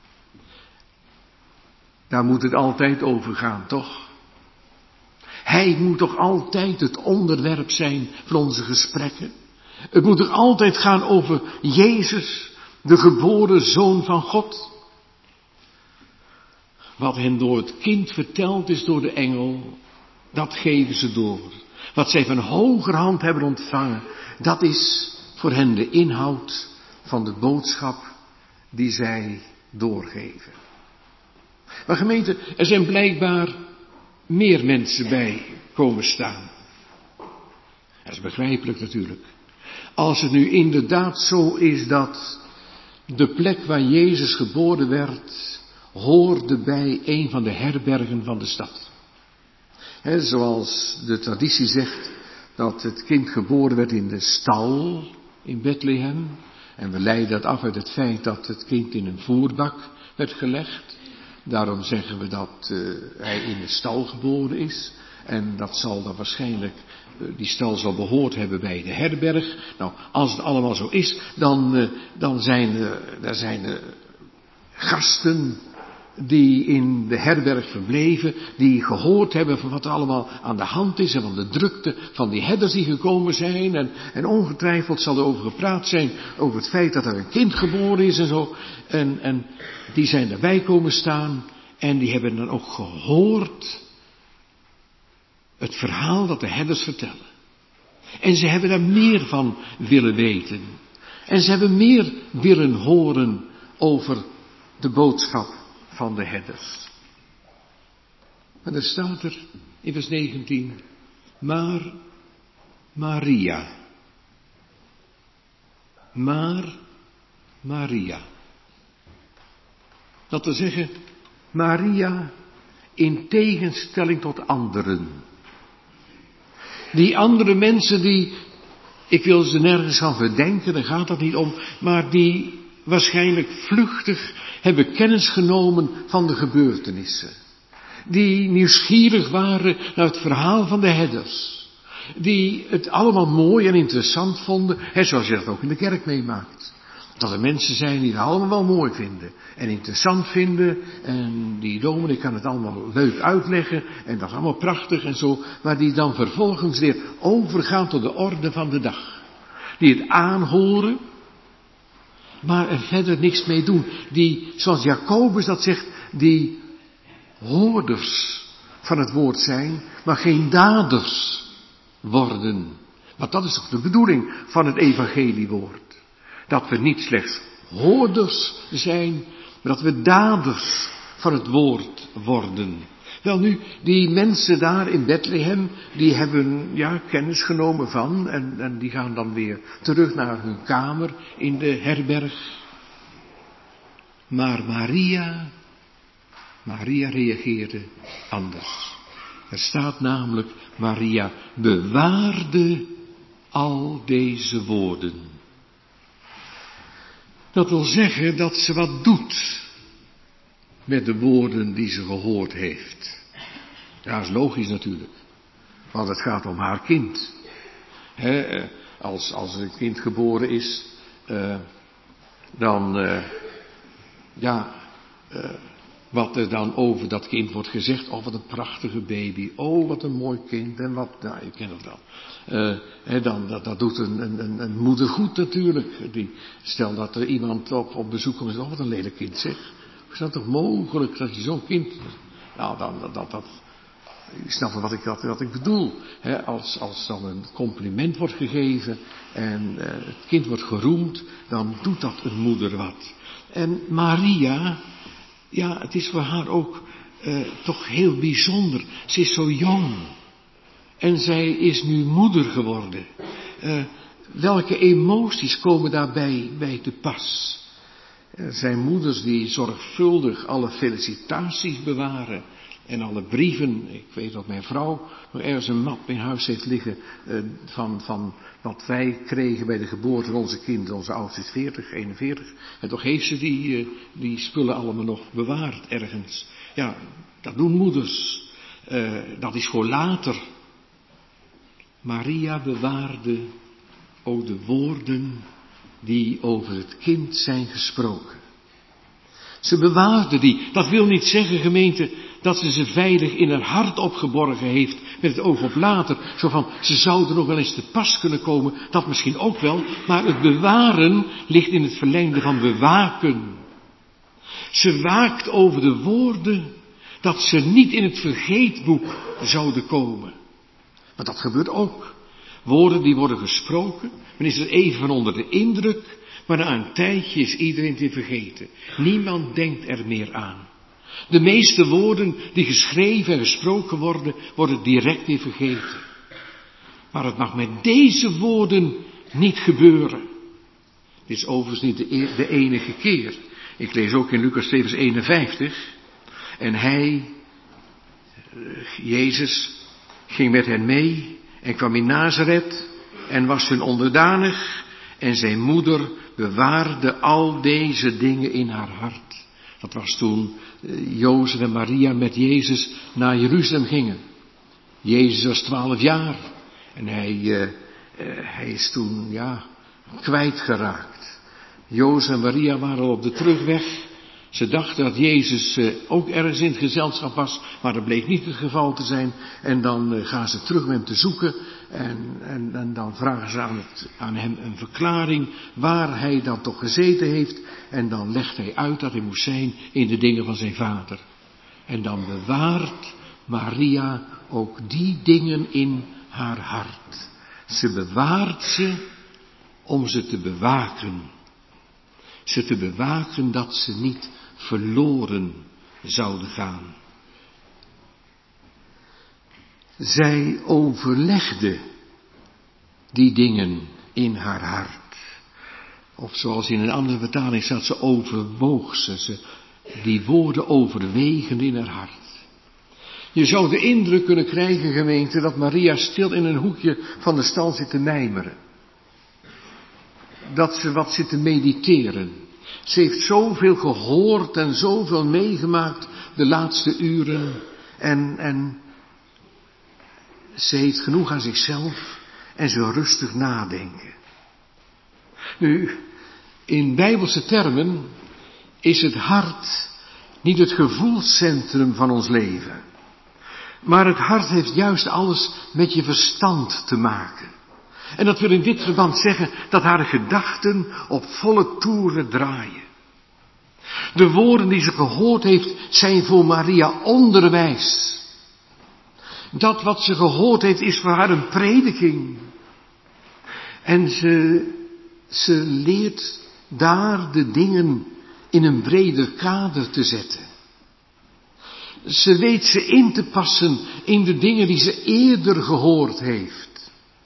Daar moet het altijd over gaan, toch? Hij moet toch altijd het onderwerp zijn van onze gesprekken. Het moet toch altijd gaan over Jezus, de geboren Zoon van God. Wat hen door het kind verteld is door de engel, dat geven ze door. Wat zij van hogerhand hebben ontvangen, dat is voor hen de inhoud van de boodschap die zij doorgeven. Maar gemeente, er zijn blijkbaar meer mensen bij komen staan. Dat is begrijpelijk natuurlijk. Als het nu inderdaad zo is dat de plek waar Jezus geboren werd, hoorde bij een van de herbergen van de stad. Zoals de traditie zegt dat het kind geboren werd in de stal in Bethlehem. En we leiden dat af uit het feit dat het kind in een voerbak werd gelegd. Daarom zeggen we dat hij in de stal geboren is. En dat zal dan waarschijnlijk, die stal zal behoord hebben bij de herberg. Nou, als het allemaal zo is, dan zijn er gasten die in de herberg verbleven, die gehoord hebben van wat er allemaal aan de hand is en van de drukte van die herders die gekomen zijn. En ongetwijfeld zal er over gepraat zijn, over het feit dat er een kind geboren is en zo. En die zijn erbij komen staan en die hebben dan ook gehoord het verhaal dat de herders vertellen. En ze hebben daar meer van willen weten. En ze hebben meer willen horen over de boodschap van de herders. En er staat er in vers 19, maar Maria. Maar Maria. Dat wil zeggen, Maria in tegenstelling tot anderen. Die andere mensen die, ik wil ze nergens van verdenken, daar gaat dat niet om, maar die waarschijnlijk vluchtig hebben kennis genomen van de gebeurtenissen. Die nieuwsgierig waren naar het verhaal van de herders. Die het allemaal mooi en interessant vonden, zoals je dat ook in de kerk meemaakt. Dat er mensen zijn die het allemaal wel mooi vinden en interessant vinden en die dominee kan het allemaal leuk uitleggen en dat is allemaal prachtig en zo, maar die dan vervolgens weer overgaan tot de orde van de dag. Die het aanhoren, maar er verder niks mee doen. Die, zoals Jacobus dat zegt, die hoorders van het woord zijn, maar geen daders worden. Want dat is toch de bedoeling van het evangeliewoord. Dat we niet slechts hoorders zijn, maar dat we daders van het woord worden. Wel nu, die mensen daar in Bethlehem, die hebben kennis genomen van en die gaan dan weer terug naar hun kamer in de herberg. Maar Maria reageerde anders. Er staat namelijk, Maria bewaarde al deze woorden. Dat wil zeggen dat ze wat doet met de woorden die ze gehoord heeft. Ja, dat is logisch natuurlijk. Want het gaat om haar kind. Als een kind geboren is, wat er dan over dat kind wordt gezegd. Oh, wat een prachtige baby. Oh, wat een mooi kind. En wat, je kent het wel. Dat doet een moeder goed natuurlijk. Stel dat er iemand op bezoek komt en zegt, oh, wat een lelijk kind zeg. Is dat toch mogelijk dat je zo'n kind... Nou, je snapt wat ik bedoel. Als dan een compliment wordt gegeven en het kind wordt geroemd, dan doet dat een moeder wat. En Maria, het is voor haar ook toch heel bijzonder. Ze is zo jong en zij is nu moeder geworden. Welke emoties komen daarbij bij te pas? Er zijn moeders die zorgvuldig alle felicitaties bewaren. En alle brieven, ik weet dat mijn vrouw nog ergens een map in huis heeft liggen van wat wij kregen bij de geboorte van onze kinderen, onze oudste is 40, 41. En toch heeft ze die spullen allemaal nog bewaard ergens. Ja, dat doen moeders. Dat is voor later. Maria bewaarde ook de woorden die over het kind zijn gesproken. Ze bewaarde die. Dat wil niet zeggen, gemeente, dat ze veilig in haar hart opgeborgen heeft met het oog op later. Zo van, ze zouden nog wel eens te pas kunnen komen, dat misschien ook wel. Maar het bewaren ligt in het verlengde van bewaken. Ze waakt over de woorden dat ze niet in het vergeetboek zouden komen. Maar dat gebeurt ook. Woorden die worden gesproken, men is er even van onder de indruk, maar na een tijdje is iedereen het weer vergeten. Niemand denkt er meer aan. De meeste woorden die geschreven en gesproken worden, worden direct weer vergeten. Maar het mag met deze woorden niet gebeuren. Dit is overigens niet de enige keer. Ik lees ook in Lucas 2 vers 51. En Jezus, ging met hen mee en kwam in Nazareth en was hun onderdanig. En zijn moeder bewaarde al deze dingen in haar hart. Dat was toen Jozef en Maria met Jezus naar Jeruzalem gingen. Jezus was 12 jaar. En hij is toen, kwijtgeraakt. Jozef en Maria waren al op de terugweg. Ze dachten dat Jezus ook ergens in het gezelschap was, maar dat bleek niet het geval te zijn. En dan gaan ze terug met hem te zoeken en dan vragen ze aan hem een verklaring waar hij dan toch gezeten heeft. En dan legt hij uit dat hij moest zijn in de dingen van zijn vader. En dan bewaart Maria ook die dingen in haar hart. Ze bewaart ze om ze te bewaken. Ze te bewaken dat ze niet verloren zouden gaan. Zij overlegde die dingen in haar hart. Of zoals in een andere vertaling staat, ze overwoog ze die woorden overwegen in haar hart. Je zou de indruk kunnen krijgen, gemeente, dat Maria stil in een hoekje van de stal zit te mijmeren. Dat ze wat zit te mediteren. Ze heeft zoveel gehoord en zoveel meegemaakt de laatste uren. En ze heeft genoeg aan zichzelf en ze wil rustig nadenken. Nu, in bijbelse termen is het hart niet het gevoelscentrum van ons leven. Maar het hart heeft juist alles met je verstand te maken. En dat wil in dit verband zeggen dat haar gedachten op volle toeren draaien. De woorden die ze gehoord heeft zijn voor Maria onderwijs. Dat wat ze gehoord heeft is voor haar een prediking. En ze leert daar de dingen in een breder kader te zetten. Ze weet ze in te passen in de dingen die ze eerder gehoord heeft.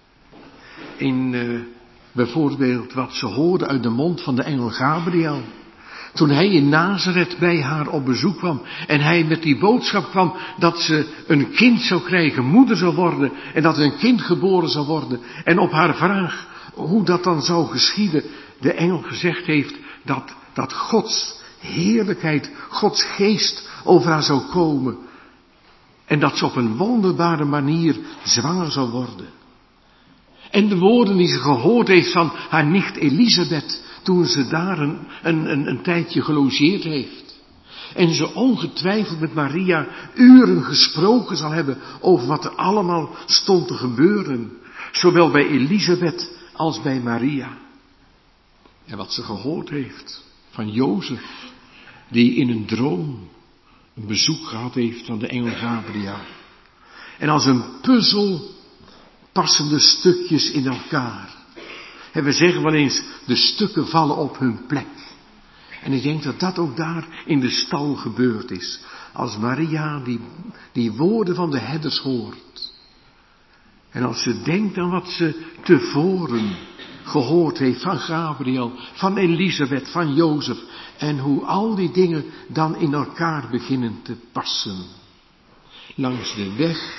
In bijvoorbeeld wat ze hoorde uit de mond van de engel Gabriel. Toen hij in Nazareth bij haar op bezoek kwam en hij met die boodschap kwam dat ze een kind zou krijgen, moeder zou worden en dat er een kind geboren zou worden. En op haar vraag hoe dat dan zou geschieden, de engel gezegd heeft dat Gods heerlijkheid, Gods geest over haar zou komen. En dat ze op een wonderbare manier zwanger zou worden. En de woorden die ze gehoord heeft van haar nicht Elisabeth, toen ze daar een tijdje gelogeerd heeft. En ze ongetwijfeld met Maria uren gesproken zal hebben over wat er allemaal stond te gebeuren. Zowel bij Elisabeth als bij Maria. En wat ze gehoord heeft van Jozef, die in een droom een bezoek gehad heeft van de engel Gabriel. En als een puzzel passen de stukjes in elkaar. En we zeggen wel eens, de stukken vallen op hun plek. En ik denk dat dat ook daar in de stal gebeurd is. Als Maria die woorden van de herders hoort. En als ze denkt aan wat ze tevoren gehoord heeft van Gabriel, van Elisabeth, van Jozef. En hoe al die dingen dan in elkaar beginnen te passen. Langs de weg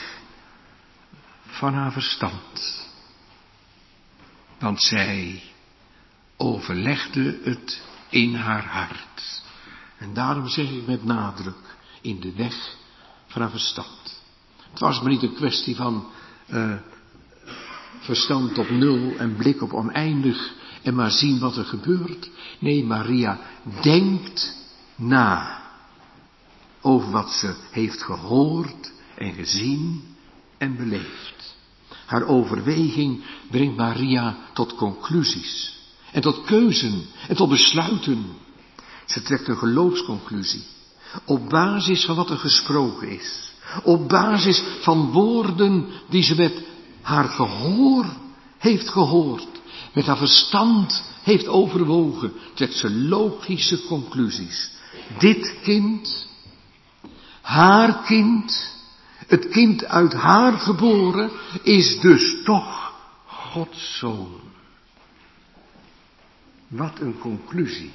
van haar verstand. Want zij overlegde het in haar hart. En daarom zeg ik met nadruk, in de weg van haar verstand. Het was maar niet een kwestie van verstand op nul en blik op oneindig en maar zien wat er gebeurt. Nee, Maria denkt na over wat ze heeft gehoord en gezien en beleefd. Haar overweging brengt Maria tot conclusies en tot keuzen en tot besluiten. Ze trekt een geloofsconclusie op basis van wat er gesproken is. Op basis van woorden die ze met haar gehoor heeft gehoord. Met haar verstand heeft overwogen. Trekt ze logische conclusies. Dit kind, haar kind, het kind uit haar geboren, is dus toch Gods zoon. Wat een conclusie.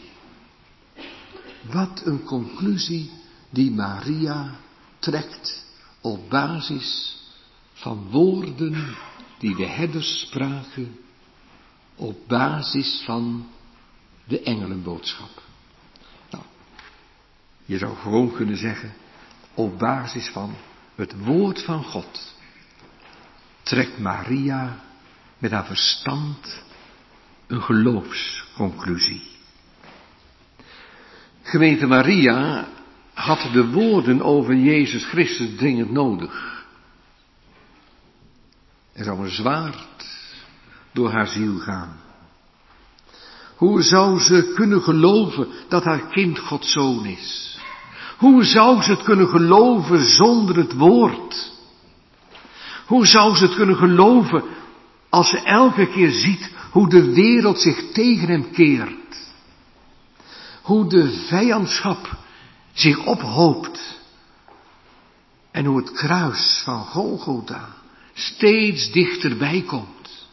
Wat een conclusie die Maria trekt op basis van woorden die de herders spraken, op basis van de engelenboodschap. Nou, je zou gewoon kunnen zeggen, op basis van het woord van God trekt Maria met haar verstand een geloofsconclusie. Gemeente, Maria had de woorden over Jezus Christus dringend nodig. Er zou een zwaard door haar ziel gaan. Hoe zou ze kunnen geloven dat haar kind Gods zoon is? Hoe zou ze het kunnen geloven zonder het woord? Hoe zou ze het kunnen geloven als ze elke keer ziet hoe de wereld zich tegen hem keert? Hoe de vijandschap zich ophoopt en hoe het kruis van Golgotha steeds dichterbij komt.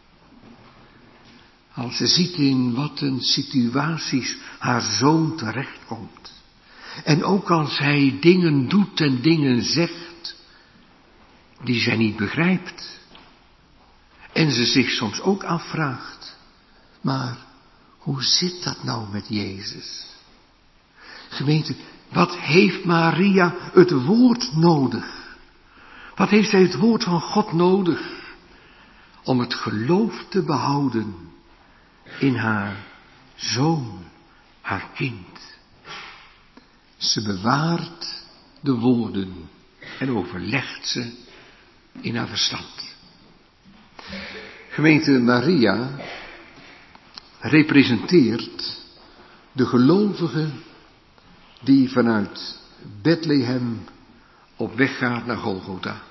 Als ze ziet in wat een situaties haar zoon terechtkomt. En ook als hij dingen doet en dingen zegt die zij niet begrijpt. En ze zich soms ook afvraagt, maar hoe zit dat nou met Jezus? Gemeente, wat heeft Maria het woord nodig? Wat heeft zij het woord van God nodig? Om het geloof te behouden in haar zoon, haar kind. Ze bewaart de woorden en overlegt ze in haar verstand. Gemeente, Maria representeert de gelovige die vanuit Bethlehem op weg gaat naar Golgotha.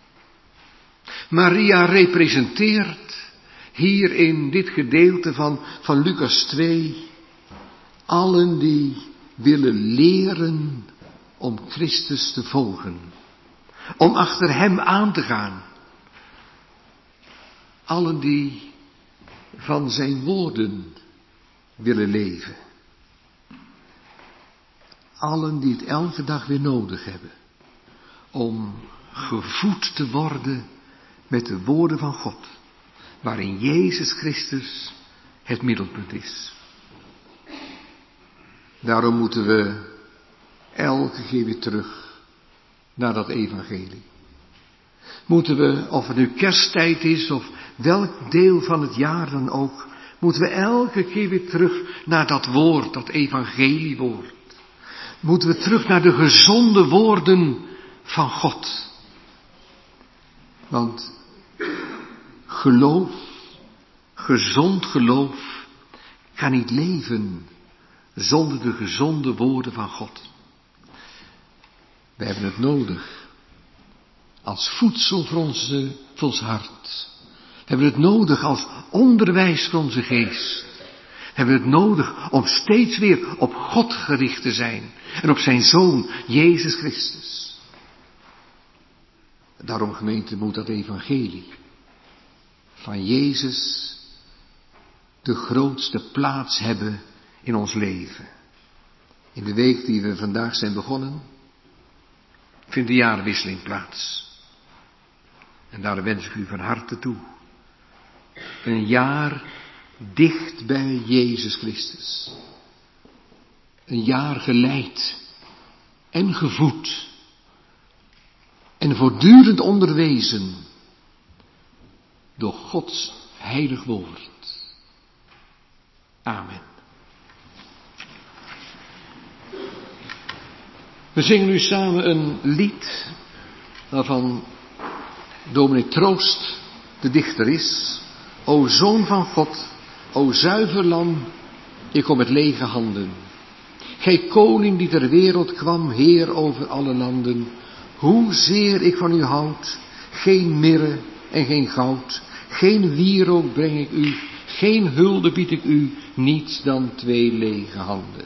Maria representeert hier in dit gedeelte van Lucas 2 allen die willen leren om Christus te volgen, om achter hem aan te gaan. Allen die van zijn woorden willen leven. Allen die het elke dag weer nodig hebben om gevoed te worden met de woorden van God, waarin Jezus Christus het middelpunt is. Daarom moeten we elke keer weer terug naar dat evangelie. Moeten we, of het nu kersttijd is of welk deel van het jaar dan ook, moeten we elke keer weer terug naar dat woord, dat evangeliewoord. Moeten we terug naar de gezonde woorden van God. Want geloof, gezond geloof, kan niet leven zonder de gezonde woorden van God. We hebben het nodig als voedsel voor ons hart. We hebben het nodig als onderwijs voor onze geest. We hebben het nodig om steeds weer op God gericht te zijn en op zijn Zoon, Jezus Christus. Daarom, gemeente, moet dat evangelie van Jezus de grootste plaats hebben in ons leven. In de week die we vandaag zijn begonnen, vindt de jaarwisseling plaats. En daar wens ik u van harte toe. Een jaar dicht bij Jezus Christus. Een jaar geleid en gevoed en voortdurend onderwezen door Gods heilig woord. Amen. We zingen nu samen een lied waarvan dominee Troost de dichter is. O Zoon van God, o zuiver lam, ik kom met lege handen. Gij koning die ter wereld kwam, Heer over alle landen. Hoezeer ik van u houd, geen mirre en geen goud, geen wierook breng ik u, geen hulde bied ik u, niets dan 2 lege handen.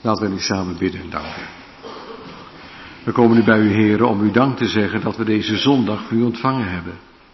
Laten we nu samen bidden en danken. We komen nu bij u, Heeren, om u dank te zeggen dat we deze zondag voor u ontvangen hebben.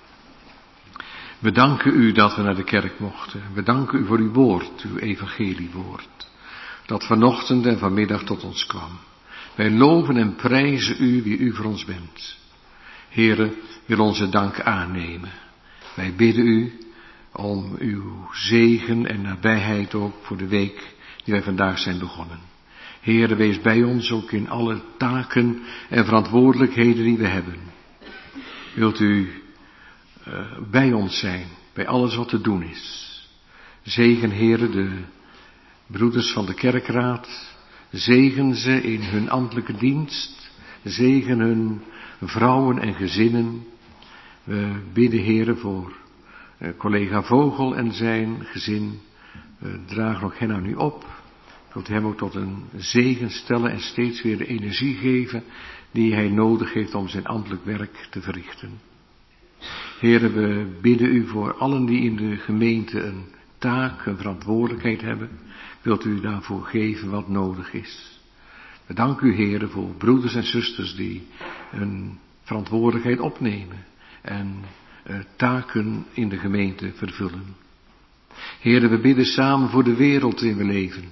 We danken u dat we naar de kerk mochten. We danken u voor uw woord, uw evangeliewoord, dat vanochtend en vanmiddag tot ons kwam. Wij loven en prijzen u wie u voor ons bent. Heere, wil onze dank aannemen. Wij bidden u om uw zegen en nabijheid ook voor de week die wij vandaag zijn begonnen. Heere, wees bij ons ook in alle taken en verantwoordelijkheden die we hebben. Wilt u bij ons zijn, bij alles wat te doen is. Zegen, Heere, de broeders van de kerkraad. Zegen ze in hun ambtelijke dienst. Zegen hun vrouwen en gezinnen. We bidden, Heere, voor collega Vogel en zijn gezin. We dragen nog hen aan u op. Wilt hem ook tot een zegen stellen en steeds weer de energie geven die hij nodig heeft om zijn ambtelijk werk te verrichten. Heere, we bidden u voor allen die in de gemeente een taak, een verantwoordelijkheid hebben. Wilt u daarvoor geven wat nodig is. We danken u, Heere, voor broeders en zusters die een verantwoordelijkheid opnemen en taken in de gemeente vervullen. Heere, we bidden samen voor de wereld waarin we leven.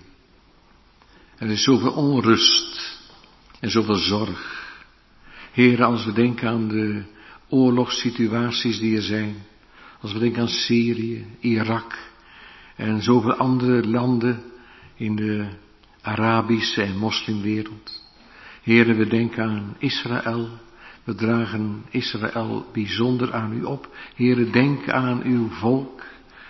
Er is zoveel onrust en zoveel zorg. Heere, als we denken aan de oorlogssituaties die er zijn, als we denken aan Syrië, Irak en zoveel andere landen in de Arabische en moslimwereld. Heere, we denken aan Israël, we dragen Israël bijzonder aan u op. Heere, denk aan uw volk,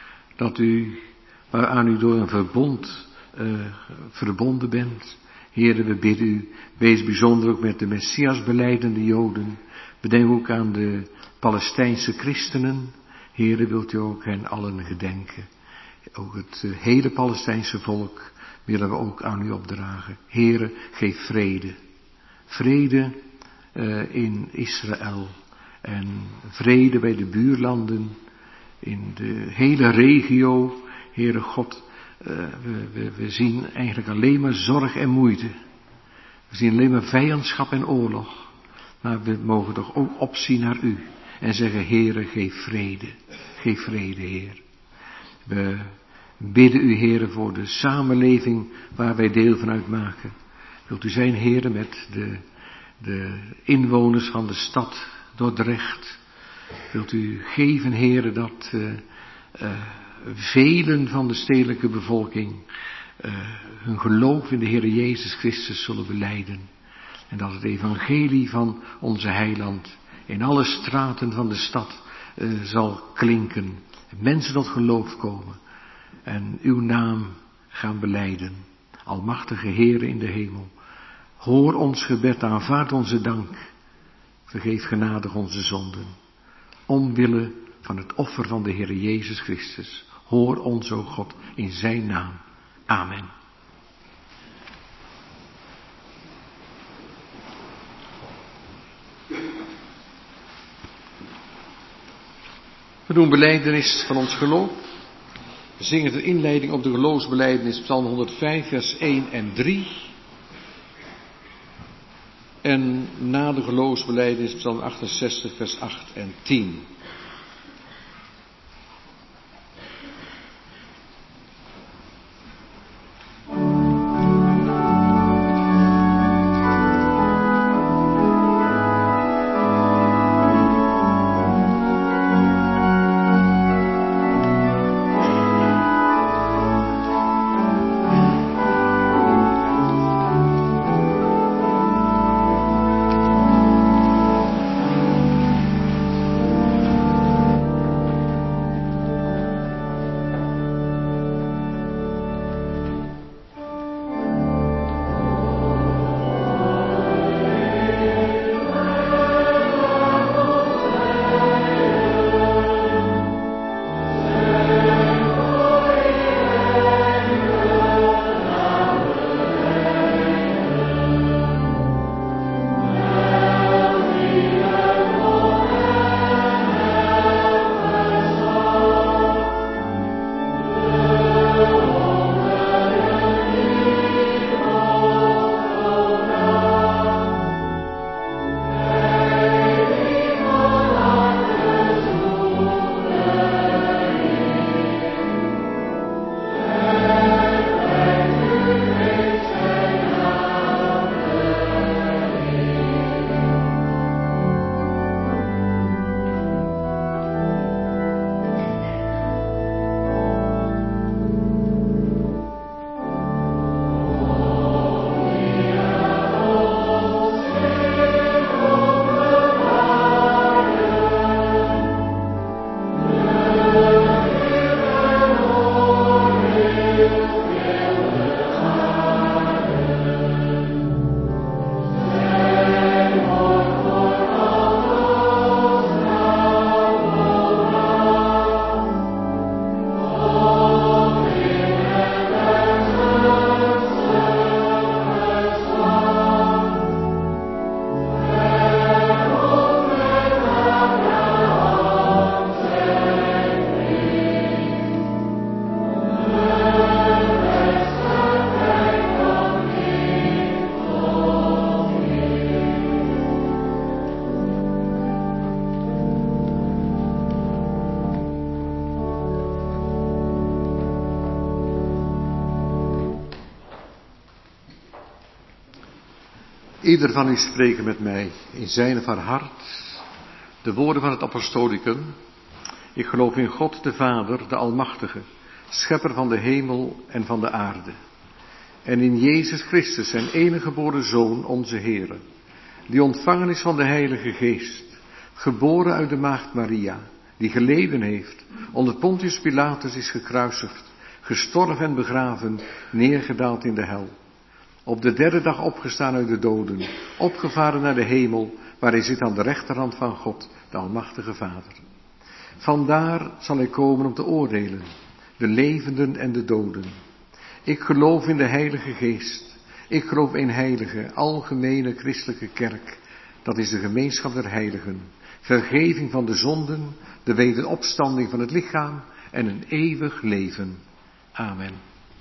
waaraan u door een verbond verbonden bent. Heere, we bidden u, wees bijzonder ook met de Messias belijdende Joden. We denken ook aan de Palestijnse christenen. Heere, wilt u ook hen allen gedenken. Ook het hele Palestijnse volk willen we ook aan u opdragen. Heere, geef vrede. Vrede in Israël en vrede bij de buurlanden, in de hele regio. Heere God, we zien eigenlijk alleen maar zorg en moeite. We zien alleen maar vijandschap en oorlog. Maar we mogen toch ook opzien naar u en zeggen, Heere, geef vrede. Geef vrede, Heer. We bidden u, Heere, voor de samenleving waar wij deel van uitmaken. Wilt u zijn, Heere, met de inwoners van de stad Dordrecht. Wilt u geven, Heere, dat velen van de stedelijke bevolking hun geloof in de Heere Jezus Christus zullen belijden. En dat het evangelie van onze heiland in alle straten van de stad zal klinken. Mensen tot geloof komen en uw naam gaan belijden. Almachtige Heere in de hemel, hoor ons gebed, aanvaard onze dank. Vergeef genadig onze zonden. Omwille van het offer van de Heere Jezus Christus. Hoor ons, o God, in zijn naam. Amen. We doen belijdenis van ons geloof. We zingen de inleiding op de geloofsbelijdenis, Psalm 105, vers 1 en 3. En na de geloofsbelijdenis, Psalm 68, vers 8 en 10. Ieder van u spreken met mij in zijn of haar hart de woorden van het apostolicum. Ik geloof in God de Vader, de Almachtige, schepper van de hemel en van de aarde. En in Jezus Christus, zijn enige geboren Zoon, onze Heere, die ontvangen is van de Heilige Geest, geboren uit de maagd Maria, die geleden heeft, onder Pontius Pilatus is gekruisigd, gestorven en begraven, neergedaald in de hel. Op de derde dag opgestaan uit de doden, opgevaren naar de hemel, waar hij zit aan de rechterhand van God, de Almachtige Vader. Vandaar zal hij komen om te oordelen, de levenden en de doden. Ik geloof in de Heilige Geest. Ik geloof in heilige, algemene christelijke kerk. Dat is de gemeenschap der heiligen, vergeving van de zonden, de wederopstanding van het lichaam en een eeuwig leven. Amen.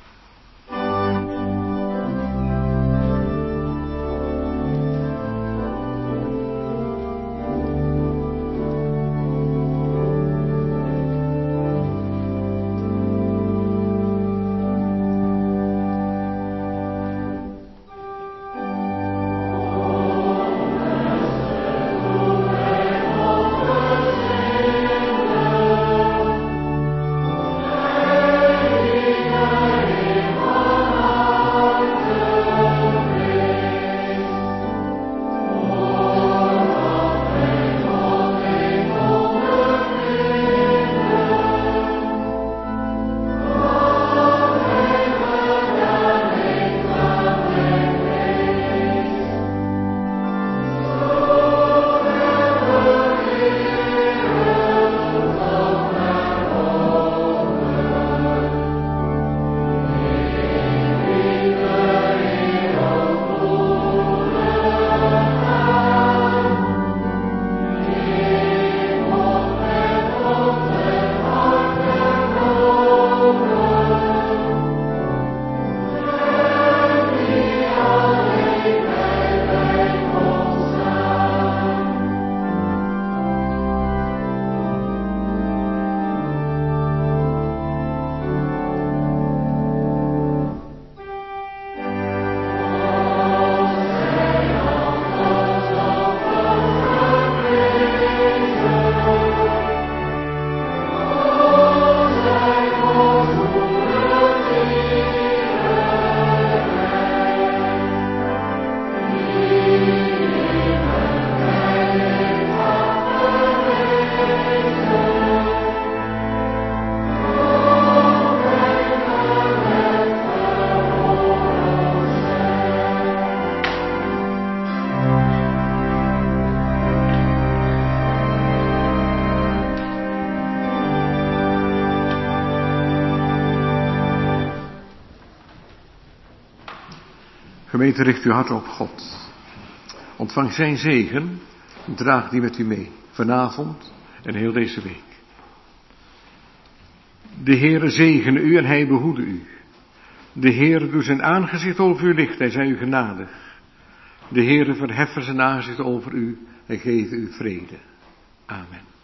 Gemeente, richt uw hart op God. Ontvang zijn zegen, draag die met u mee, vanavond en heel deze week. De Heere zegene u en hij behoede u. De Heere doet zijn aangezicht over u licht, hij zij u genadig. De Heere verheffen zijn aangezicht over u, hij geeft u vrede. Amen.